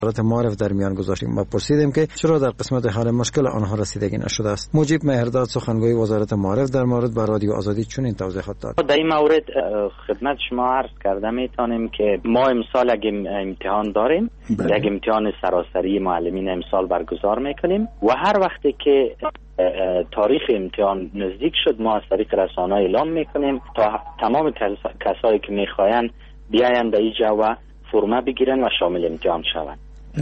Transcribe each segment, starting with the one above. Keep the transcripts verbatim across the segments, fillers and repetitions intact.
وزارت معارف در میان گذاشتیم و پرسیدیم که چرا در قسمت حل مشکل آنها رسیدگی نشده است. مجیب مهرداد سخنگوی وزارت معارف در مورد به رادیو آزادی چنین توضیحات داد. در این مورد خدمت شما عرض کرده میتونیم که ما امسال اگه امتحان داریم، یک امتحان سراسری معلمین امسال برگزار میکنیم و هر وقتی که تاریخ امتحان نزدیک شد ما از طریق رسانه اعلام میکنیم تا تمام کسایی که میخواین بیاین به اینجا و فرمه بگیرن و شامل امتحان شوند.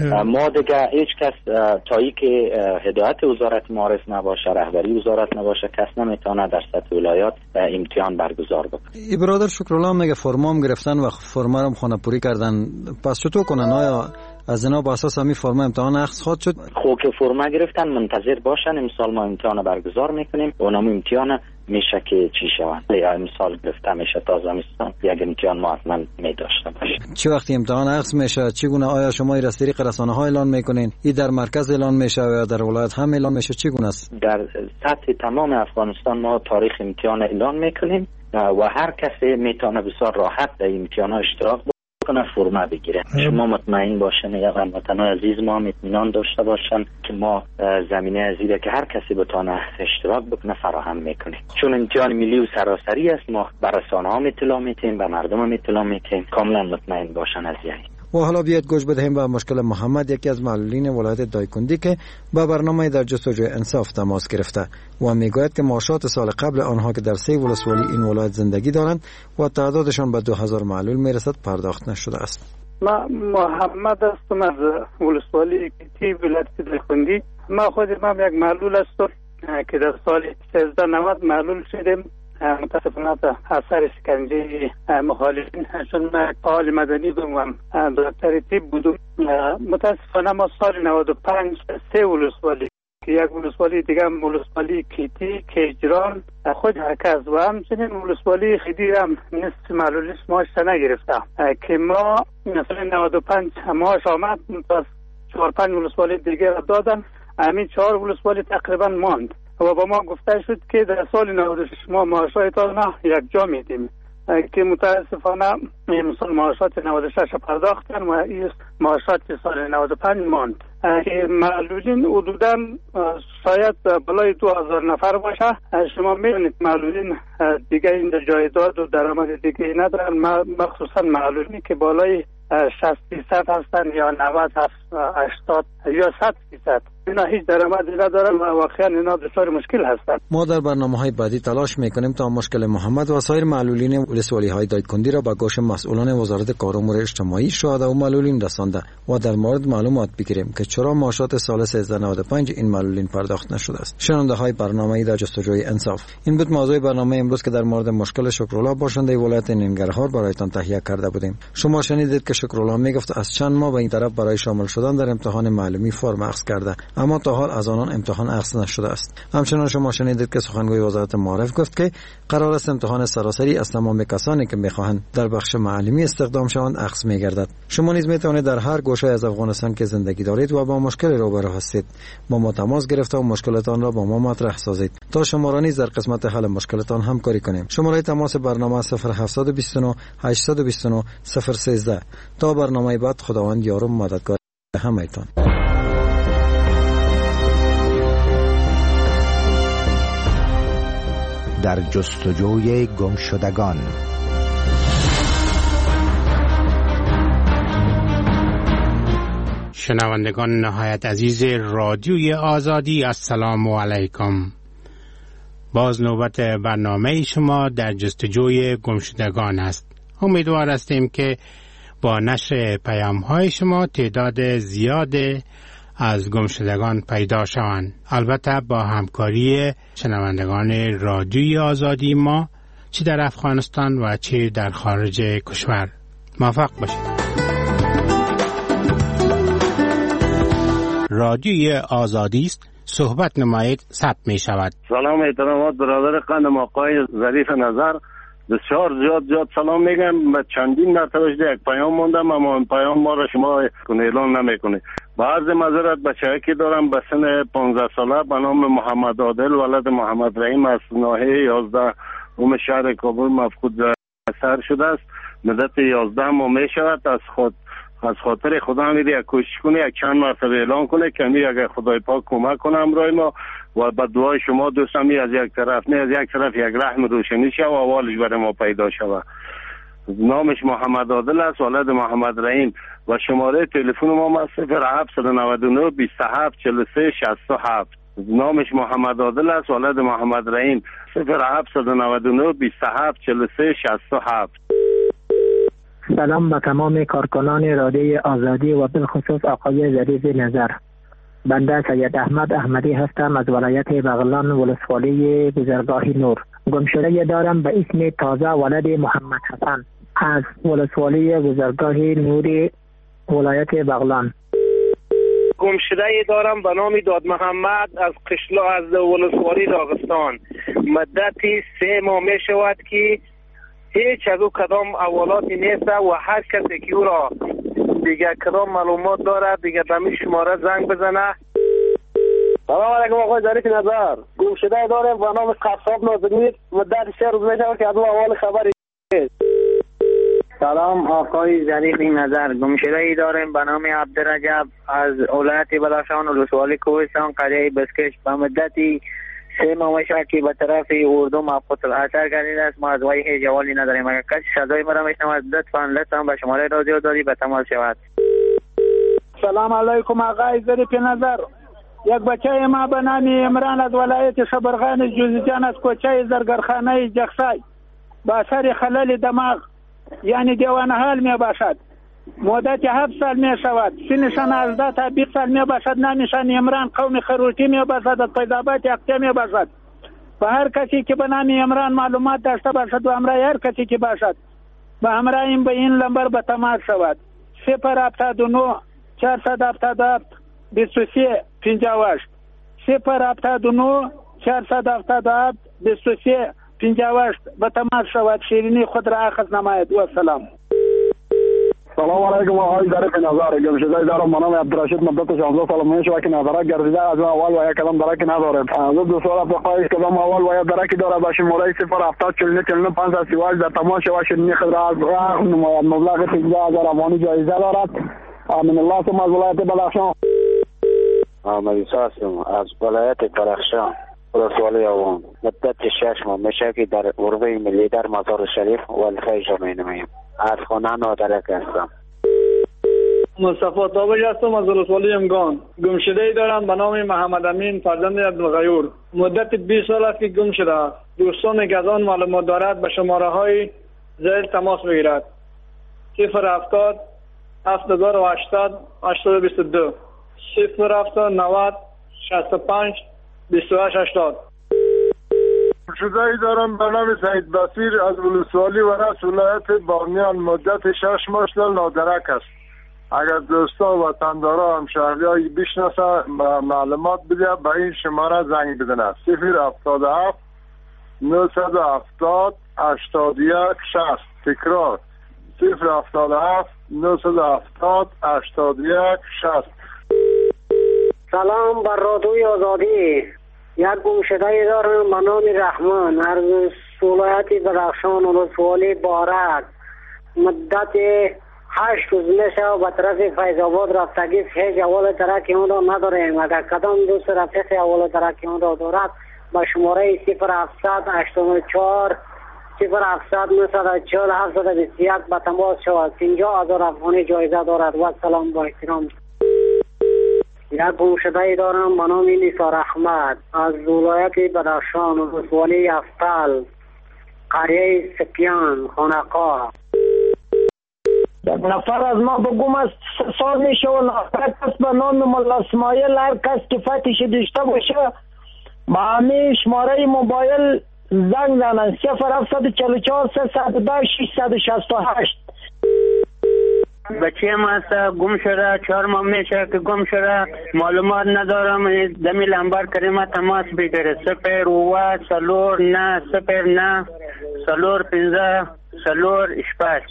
ما دیگه هیچ کس تایی که هدایت وزارت معارف نباشه، رهبری وزارت نباشه، کس نمیتونه در سطح ولایات امتحان برگزار بکنه. ای برادر شکرالله میگه فرمام گرفتن و فرما رو خانه پوری کردن، پس چطور کنن؟ آیا از اینا با اساس همین فرما امتحان اخذ خواهد شد؟ خب که فرما گرفتن منتظر باشن، امسال ما امتحان برگزار میکنیم و اونم امتحان میشه که چی شوند. یا امسال گرفته میشه تا زمستان یک امتحان ما حتما میداشته باشیم. چه وقتی امتحان اخذ میشه چگونه؟ آیا شما این از طریق رسانه ها اعلان میکنین؟ این در مرکز اعلان میشه یا در ولایت هم اعلان میشه؟ چگونه است؟ در سطح تمام افغانستان ما تاریخ امتحان اعلان میکنیم و هر کسی میتونه بسیار راحت در امتحان اشتراک کنه، فرما بگیره. شما مطمئن باشن یا هموطنان عزیز ما اطمینان داشته باشن که ما زمینه ازیده که هر کسی بتونه اشتراک بکنه فراهم میکنیم، چون امتحان ملی و سراسری است. ما بر رسانه ها اطلاع میدیم، به مردم هم اطلاع میدیم، کاملا مطمئن باشن از یعنی. و حالا بیاید گوش بدهیم به مشکل محمد، یکی از معلولین ولایت دایکندی که با برنامه در جستجوی انصاف تماس گرفته و میگوید که معاشات سال قبل آنها که در سه ولسوالی این ولایت زندگی دارند و تعدادشان به دو هزار معلول میرسد پرداخت نشده است. ما محمد هستم از ولسوالی کیتی ولایت دایکندی. ما خود ما یک معلول هستم که در سال سیزده نود معلول شدیم، متاسفانه اثر شکنجه مخالفین، چون من فعال مدنی بودم، دکتر طب بودم. متاسفانه ما سال نود و پنج سه ولسوالی که یک ولسوالی دیگه ولسوالی کیتی کیجران خود حرکت و همچنین ولسوالی خیدی هم نصف معلولیش ماش نگرفته که ما مثلا نود و پنج ماش آمد، پس چهار پنج ولسوالی دیگه را دادن، همین چهار ولسوالی تقریبا ماند و با ما گفته شد که در سال نود و شش ما معاشاتتان یک جا میدیم که متاسفانه مثلا معاشات نود و شش پرداختن و این معاشات سال نود و پنج ماند. معلولین حدودا شاید بالای دو هزار نفر باشه. شما میبینید معلولین دیگه این جایداد و درآمد دیگه ندارن، مخصوصا معلولینی که بالای شصت فیصد هستن یا نود هشتاد یا صد فیصد اینا هیچ درآمدی ندارن و واقعا اینا دچار مشکل هستن. ما در برنامه‌های بعدی تلاش میکنیم تا مشکل محمد و سایر معلولین ولسوالی‌های دایکندی را به گوش مسئولان وزارت کار و امور اجتماعی، شهدا و معلولین رسانده و در مورد معلومات بگیریم که چرا معاشات سال سیزده نود و پنج این معلولین پرداخت نشده است. شنونده‌های برنامه‌ای در جستجوی انصاف، این بود موضوع برنامه امروز که در مورد مشکل شکرالله باشنده ولایت ننگرهار برایتان تهیه کرده بودیم. شما شنیدید که شکرالله میگفت از چند ماه به این طرف برای شامل شدن در امتحان معلمی فرم اخذ کرده، اما تا حال از آنان امتحان اخذ نشده است. همچنین شما شنیدید که سخنگوی وزارت معارف گفت که قرار است امتحان سراسری از تمام کسانی که میخواهند در بخش معلمی استخدام شوند اخذ میگردد. شما نیز میتوانید در هر گوشه از افغانستان که زندگی دارید و با مشکل روبرو هستید با ما تماس گرفته و مشکلتان را با ما مطرح سازید تا شما را نیز در قسمت حل مشکلتان همکاری کنیم. شماره تماس برنامه صفر هفت دو نه هشت دو نه صفر یک سه. تا برنامه بعد خداوند یار و مددگار همه‌تان. در جستجوی گمشدگان. شنوندگان نهایت عزیز رادیوی آزادی، السلام علیکم. باز نوبت برنامه شما در جستجوی گمشدگان است. امیدوار هستیم که با نشر پیام‌های شما تعداد زیاد از گمشدگان پیدا شوند، البته با همکاری شنوندگان رادیوی آزادی ما، چه در افغانستان و چه در خارج کشور. موفق باشید. رادیوی آزادی است، صحبت نمایید، ثبت می شود. سلام احترامات برادر قندم آقای ظریف نظر، بسیار زیاد زیاد سلام میگم. به چندین مرتبه یک پیام موندم اما این پیام ما را شما اعلان نمیکنه. با عرض معذرت بچه‌ای که دارم به سن پانزده ساله به نام محمد عادل ولد محمد رحیم از ناحیه یازده اوم شهر کابل مفقود اثر شده است. مدت یازده ماه می شود از خود از خاطر خدا میری کوشش کنه یک چند مرتبه اعلان کنه که می اگر خدای پاک کمک کنه امرای ما و با دعای شما دوستان می از یک طرف نه از یک طرف یک رحم روشنی شه و اولش برای ما پیدا شود. نامش محمد عادل است، ولد محمد رحیم و شماره تلفن ما صفر هفت نه نه بیست و هفت چهل و سه شصت و هفت. نامش محمد عادل است، ولد محمد رحیم، صفر هفت نه نه بیست و هفت چهل و سه شصت و هفت. سلام به تمام کارکنان رادیو آزادی و بالخصوص آقای ظریف نظر. بنده سید احمد احمدی هستم از ولایت بغلان ولسوالی گذرگاه نور. گمشده دارم به اسم تازه ولد محمد حسن از ولسوالی گذرگاه نوری ولایت بغلان. گمشده دارم به نام داد محمد از قشلا از ولسوالی داغستان. مدتی سه ماه می شود که هیچ از او کدام اوالاتی نیست و هر کسی که او را دیگه کدام معلومات داره دیگه به می شماره زنگ بزنه. سلام علیکم آقای ظریف نظر. گمشده دارم به نام قصاب نازمیر. مدت سه روز می شود که از او اول خبری نیست. سلام آقای ظریف نظر. گمشده داریم به نام عبدالرجب از ولایت بدخشان ولسوالی کوهستان قریه بسکش. به مدتی سه ماه شد که به طرف اردو مبخوت الاثر گردیده است. ما از وی هیچ جوالی نداریم. اگر کسی صدای مرا میشنود لطفا لطفا به شماره رادیو داری به تماس شود. سلام علیکم آقای ظریف نظر. یک بچه ما به نام عمران از ولایت شبرغان جوزجان از کوچه زرگرخانه جخسای با اثر خلل دماغ یعنی دیوانه حال می باشد. مدت هفت سال می شود. سنشان از تا بیست سال می باشد. نامشان عمران قوم خروٹی می باشد. از فیضآباد اقطه می باشد. و هر کسی که به نام عمران معلومات داشته باشد و همراه هر کسی که باشد به همراه این به این نمبر به تماس شود. صفر هفتاد و نه چهارصد هفتاد و هفت بیست و سه پنجاه و هشت. صفر هفتاد و نه چهارصد هفتاد و هفت بیست و سه پنجاه و هشت به تماس شود. شیرینی خود را اخذ نماید. و سلام. سلام علیکم آقای ظریف نظر. گمشده دارم به نام عبدالرشید. مدت شانزده سال می شود که نظرک گردیده از اول و یک کدام درکی ندارد. از دو سال افریقای کدام اول و یک درکی دارد. به شماره صفر هفتاد چهل و نه چهل و نه پانصد و سی و هشت در تماس شود. شیرینی خود را از نماید. مبلغ پانزده هزار افغانی جایزه دارد. آمین الله ثم از ولایت بدخشان. محمد عیسی هستم از ولایت بدخشان ولسوالی آوان. مدت شش ماه میشه که در عربه ملی در مزار شریف وظیفه اجرا می‌نمایم. از خانه نادرک هستم. مصطفی تابج هستم از ولسوالی امگان. گمشده دارم به نام محمد امین فرزند عبدالغیور. مدت بیست سال است که گم شده است. دوستان که از آن معلومات دارد به شماره های زیر تماس بگیرد. صفر هفتاد هفت هزار و هشتصد هشتصد و بیست و دو صفر هفتاد نود شصت و پنج بیست و هشت هشتاد. گمشده دارم به نام سعید بصیر از ولسوالی و رأس ولایت بامیان. مدت شش ماه نادرک است. اگر دوستا و وطندارا همشهریایی بشناسه معلومات بده به این شماره زنگ بدن. صفر هفتاد و هفت نهصد و هفتاد هشتاد و یک شصت. تکرار صفر هفتاد و هفت نهصد و هفتاد هشتاد و یک شصت. سلام بر رادیوی آزادی. یک گمشده دارم به نام رحمان از ولایت بدخشان ولسوالی بارک. مدت هشت روز میشه و به طرف فیضآباد رفتگی هیچ اول ترک اون را نداریم. اگر کدام دوست رفیق اول ترک اون را دارد به شماره صفر هفتصد هشتاد و چهار صفر هفتصد نهصد و چهل هفتصد و بیست و یک به تماس شود. پنجاه هزار افغانی جایزه دارد. و سلام با احترام. یک گمشده دارم به نام نثار احمد از ولایت بدخشان ولسوالی افتال قریه سپیان خانقاه. یک نفر از ما به گم است سال میشه و نفر کس به نام ملا اسماعیل هر کس که فتش داشته باشه با همه شماره موبایل زنگ زنن. صفر هفتصد چهل و چهار سیصد و ده ششصد و شصت و هشت. بچه ما هست گم شده. چهار ماه میشه که گم شده. معلومات ندارم. دمی لنبر کریمه تماس بگیره. صفر و سلور نه صفر نه سلور پنزه سلور اشپاش.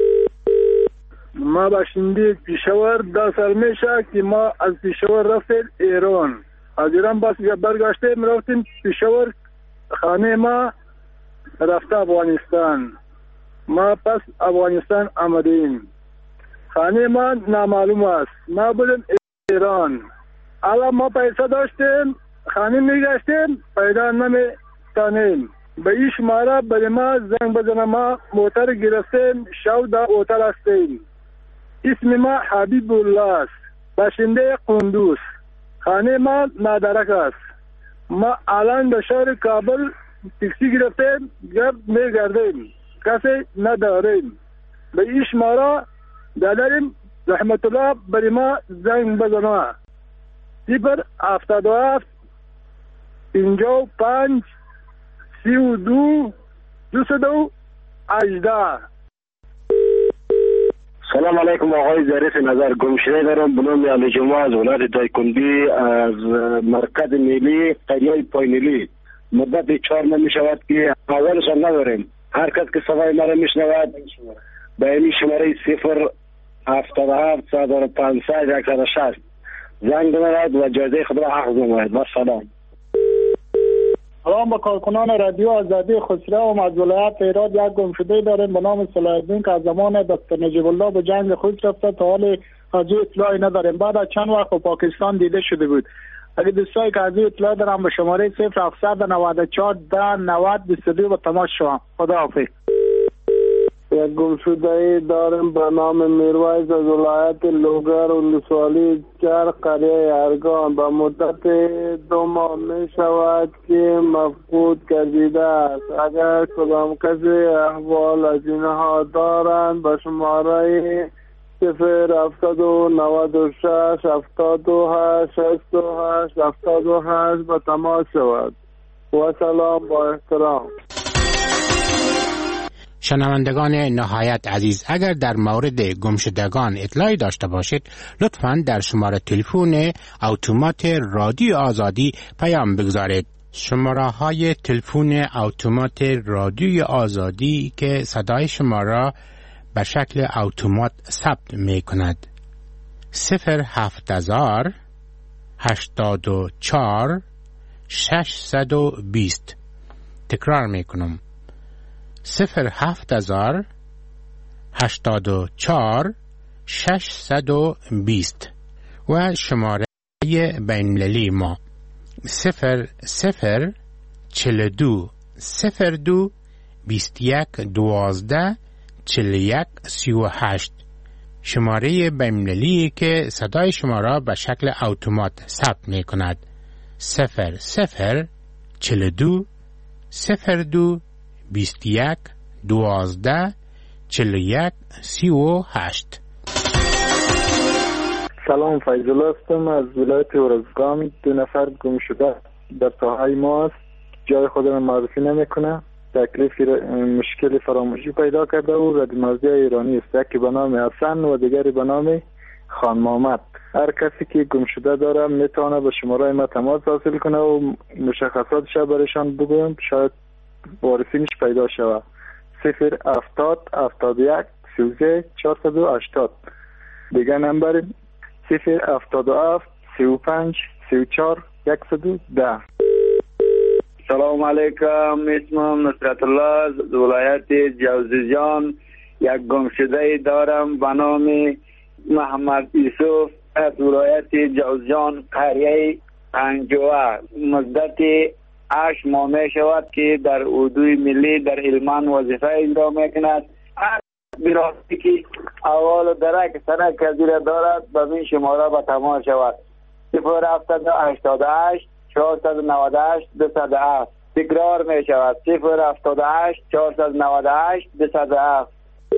ما باشنده پیشور ده سال میشه که ما از پیشور رفتیم ایران. از ایران باز برگشتیم رفتیم پیشور خانه ما رفته افغانستان. ما پس افغانستان آمدیم. خانه ما نامعلوم است. ما بودیم ایران. الان ما پیسه داشتیم، خانه میگشتیم، پیدا نمیتانیم. به این شماره برای ما زنگ بزنه، ما موتر گرفتیم، شو در هتل هستیم. اسم ما حبیب الله است، باشنده قندوز. خانه ما نادرک است. ما الان در شهر کابل تاکسی گرفتیم، گرد میگردیم، کسی نداریم. به این شماره داداریم رحمت الله برای ما زنگ بزنه. صفر هفتاد و هفت پنجاه و پنج سی و دو دویست و هجده. سلام علیکم آقای ظریف نظر. گمشده دارم به نام علی جمعه از ولایت دایکنډي از مرکز ملی قریه پایینلی. مدت چهار ماه می شود که اولش نداریم. هر کس که صدای مرا میشنود به این شماره صفر هفتاد و هفت صد و پانصد صد و شصت زنگ بزند و جایزه خود را حق نماید. با سلام. سلام به کارکنان رادیو آزادی خسرو از ولایت هرات. یک گمشده داریم به نام صلاح الدین که از زمان دکتر نجیب الله به جنگ خود رفته، تا حال از او اطلاعی نداریم. بعد از چند وقت پاکستان دیده شده بود. اگه دوستایی که از او اطلاع دارم به شماره صفر هفتصد و نود و چهار ده نود بیست و دو به تماس شوم. خداحافظ. یک گمشده دارم به نام میرویس از ولایت لوگر ولسوالی چهار قریه ارگان. به مدت دو ماه می شود که مفقود گردیده است. اگر کدام کسی احوال از اینها دارند به شماره صفر هفتاد و نود و شش هفتاد و هشت شصت و هشت هفتاد و هشت به تماس شود. و سلام با احترام. شنوندگان نهایت عزیز، اگر در مورد گمشدگان اطلاعی داشته باشید لطفاً در شماره تلفن اتومات رادیو آزادی پیام بگذارید. شماره های تلفن اتومات رادیو آزادی که صدای شما را به شکل اتومات ثبت می کند: صفر هفت هزار هشتاد و چهار ششصد و بیست. تکرار می کنم: صفر هفت هزار هشتاد و چهار ششصد و بیست. و شماره بین‌المللی ما صفر صفر چهل و دو صفر دو بیست و یک دوازده چهل و یک سی و هشت. شماره بین‌المللی که صدای شما را به شکل اتومات ثبت می کند: صفر صفر چهل و دو صفر دو بیست و یک دوازده چهل و یک سی و هشت. سلام، فیض الله هستم از ولایت ارزگان. دو نفر گم شده در ساحه ما است. جای خود را معرفی نمیکنه. تکلیف مشکل فراموشی پیدا کرده و ردمازی ایرانی است. یکی به نام حسن و دیگری به نام خان محمد. هر کسی که گم شده داره میتونه به شماره ما تماس حاصل کنه و مشخصاتش برایشان بگویم، شاید وارثینش پیدا شود. صفر هفتاد هفتاد و یک سی و سه چهارصد و هشتاد. دیگه نمبر صفر هفتاد و هفت سی و پنج سی و چهار صد و ده. سلام علیکم، اسمم نصرت الله از ولایت جوزجان. یک گمشده دارم به نام محمد یوسف از ولایت جوزجان قریه پنجوه. مدت هشت ماه می شود که در اردوی ملی در علمان وظیفه اجرا می کند. هر براستی که اول درک سنک کذیره دارد به این شماره به تماس شود: صفر هفتاد و هشتاد و هشت چهارصد و نود و هشت دویست و هفت. تکرار می شود: صفر هفتاد و هشت چهارصد و نود و هشت دویست و هفت.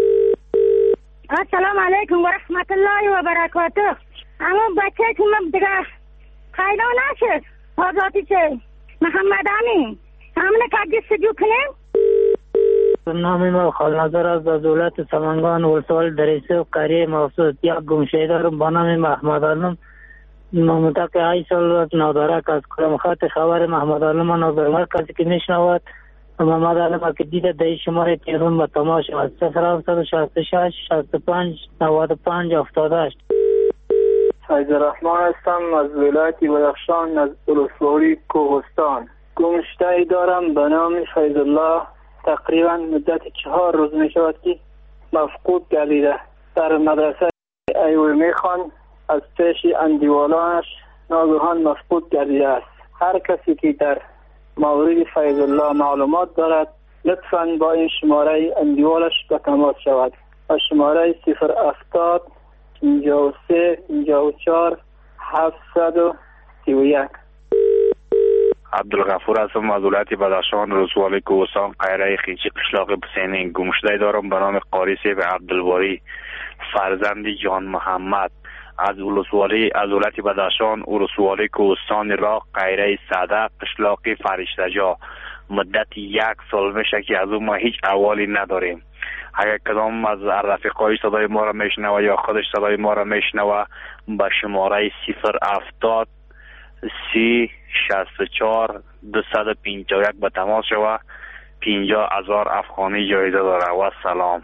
السلام علیکم و رحمت الله و برکاته. اما بچه که من دیگه پیدا نشد، آزادی چه محمد امین همونه که جستجو کنیم. نام ما خالنظر از از ولایت سمنگان ولسوال دریسه و قریه مخصوص. یک گمشده دارم به نام محمد علم. ممتاز ای سال نادرک از کلم خط خبر محمد علم نادرک کسی که میشنود محمد علم که دیده در شماره تلفن به تماس شود: صفر هفتصد و شصت و شش شصت و پنج نود و پنج هفتاد و هشت. فیض الرحمن هستم از ولایت بدخشان از ولسوالی کوهستان. گمشده دارم به نام فیض الله. تقریبا مدت چهار روز می شود که مفقود گردیده. در مدرسه ایوانی خان از پیش اندیوالانش ناگهان مفقود گردیده است. هر کسی که در مورد فیض الله معلومات دارد لطفاً با این شماره اندیوالش به تماس شود. با شماره صفر هفتاد پنجاه و سه پنجاه و چهار هفتصد و سی و یک. عبدالغفور هستم از ولایت بدخشان، ولسوالی کوهستان، قیره خیچی، قشلاق حسینی. گمشده دارم به نام قاری سیف عبدالباری فرزند جان محمد از ولسوالی از ولایت بدخشان، ولسوالی کوهستان راق، قیره ساده، قشلاق فرشته جا. مدت یک سال میشه که از اون ما هیچ احوالی نداریم. اگر کدام از رفیقای صدای ما را میشنوه یا خودش صدای ما را میشنوه به شماره صفر هفتاد سی شصت و چهار دویست و پنجاه و یک به تماس شوه. پنجاه هزار افغانی جایزه داره. و سلام.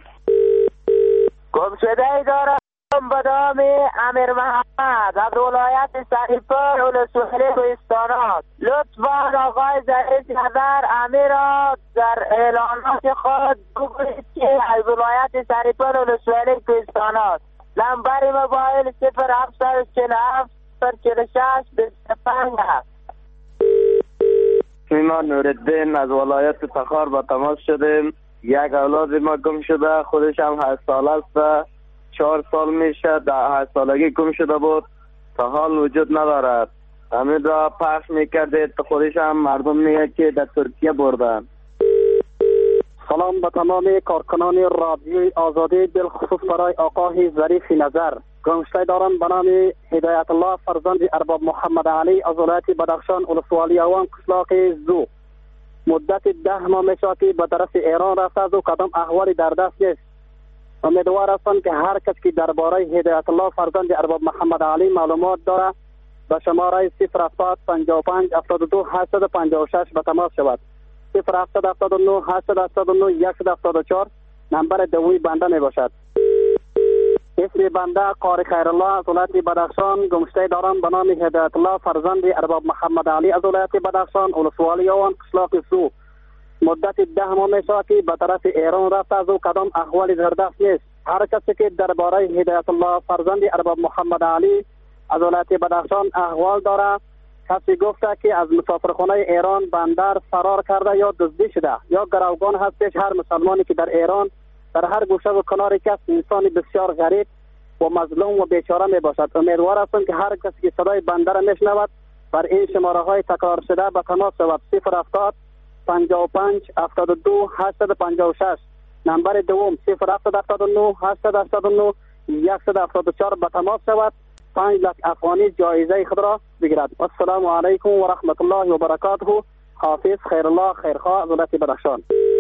گمشده دارم به نام امیر محمد از ولایت سریپور، ولسوالی کوهستانات. لطفا آقای ظریف نظر امیر را در اعلانات خود بگویید که از ولایت سریپور، ولسوالی کوهستانات. نمبر موبایل صفر هفتصد و چهل و هفت صفر چهل و شش بیست و پنج است. ایمان نوردین از ولایت تخار با تماس شدیم. یک اولاد ما گم شده، خودش هم هشت ساله است، چهار سال میشه در هشت سالگی گم شده بود، تا حال وجود ندارد. همین را پخش میکرده، تا خودش هم مردم میگه که در ترکیه بردن. سلام به تمام کارکنان رادیوی آزادی، بالخصوص برای آقای ظریف نظر. گمشته دارم به نام هدایت الله فرزند ارباب محمد علی از ولایت بدخشان، ولسوالی اوان، قشلاق زو. مدت ده ماه میشه که به طرف ایران رفته از او کدام احوالی در دست نیست. امیدوار هستم که هر کس که درباره هدایت الله فرزند ارباب محمد علی معلومات داره به شماره صفر هفتاد پنجاه و پنج هفتاد و دو هشتصد و پنجاه و شش به تماس شود. صفر هفتاد هفتاد و نه هشتصد هفتاد و نه صد و هفتاد و چهار نمبر دومی بنده می باشد. اسم بنده قاری خیرالله از ولایت بدخشان. گمشته دارم به نام هدایت الله فرزند ارباب محمد علی از ولایت بدخشان، ولسوالی اوان، قشلاق سو. مدت ده ماه میشه که به طرف ایران رفته از او کدام احوالی در دست نیست. هر کسی که درباره هدایت الله فرزند ارباب محمد علی از ولایت بدخشان احوال داره، کسی گفته که از مسافرخانه ایران بندر فرار کرده یا دزدی شده یا گروگان هستش. هر مسلمانی که در ایران در هر گوشه و کناری کس انسانی بسیار غریب و مظلوم و بیچاره می باشد. امیدوار هستم که هر کسی که صدای بنده را میشنود بر این شماره های تکرار شده به تماس شود. صفر هفتاد پنجاه و پنج هفتاد و دو هشتصد و پنجاه و شش نمبر دوم صفر هفتاد هفتاد و نه هشتصد هشتاد و نه صد و هفتاد و چهار به تماس شود. پنج لک افغانی جایزه خود را بگیرد. السلام علیکم و رحمت الله و برکاته. حافظ خیرالله خیرخواه از ولایت بدخشان.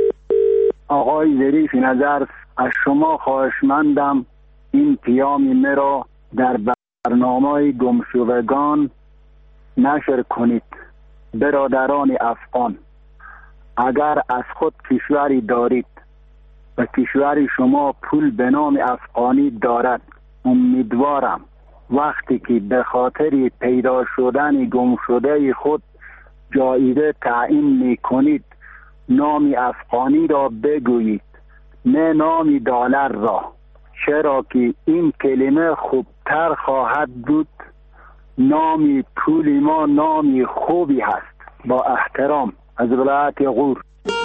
آقای ظریف نظر، از شما خواهشمندم این پیام مرا در برنامه گمشدگان نشر کنید. برادران افغان، اگر از خود کشوری دارید و کشور شما پول به نام افغانی دارد، امیدوارم وقتی که به خاطر پیدا شدن گمشده خود جایزه تعیین می کنید نام افغانی را بگویید، نه نام دلار را، چرا که این کلمه خوبتر خواهد بود. نام پول ما نام خوبی هست. با احترام از ولایت غور.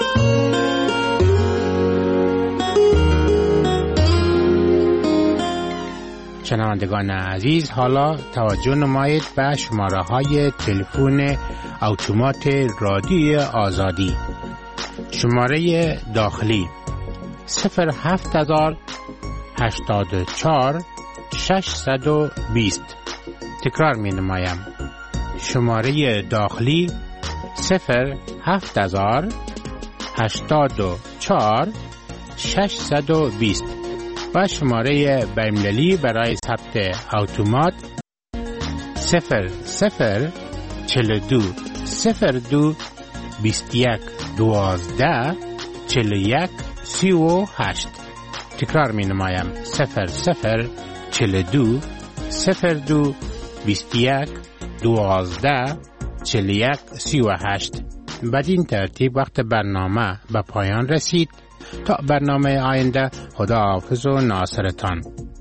شنوندگان عزیز، حالا توجه نمایید به شماره های تلفن اتومات رادیو آزادی. شماره داخلی صفر هفت هزار هشتاد و چهار ششصد و بیست. تکرار می نمایم. شماره داخلی صفر هفت هزار هشتاد و چهار ششصد و بیست و شماره بین‌المللی برای ثبت اتومات صفر صفر چهل و دو صفر دو بیست و یک دوازده چهل و یک سی و هشت. تکرار می نمایم. صفر صفر چهل و دو صفر دو بیست و یک دوازده چهل و یک سی و هشت. بدین ترتیب وقت برنامه به پایان رسید. تا برنامه آینده، خدا حافظ و ناصرتان.